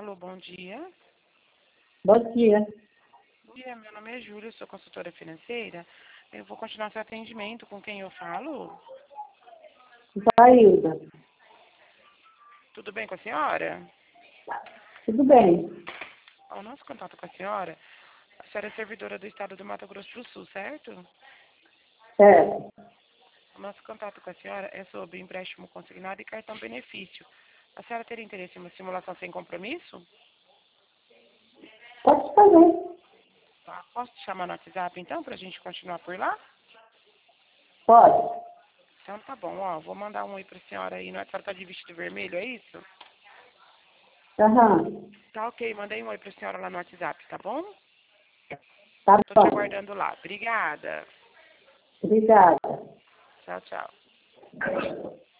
Alô, bom dia. Bom dia. Bom dia, meu nome é Júlia, sou consultora financeira. Eu vou continuar seu atendimento. Com quem eu falo? Hilda. Tudo bem com a senhora? Tudo bem? O nosso contato com a senhora é servidora do estado do Mato Grosso do Sul, certo? Certo. O nosso contato com a senhora é sobre empréstimo consignado e cartão benefício. A senhora teria interesse em uma simulação sem compromisso? Pode fazer. Tá. Posso te chamar no WhatsApp, então, para a gente continuar por lá? Pode. Então tá bom, ó. Vou mandar um oi pra senhora aí. A senhora tá de vestido vermelho, é isso? Aham. Tá ok, mandei um oi pra senhora lá no WhatsApp, tá bom? Tá Tô te bom. aguardando lá. Obrigada. Obrigada. Tchau, tchau.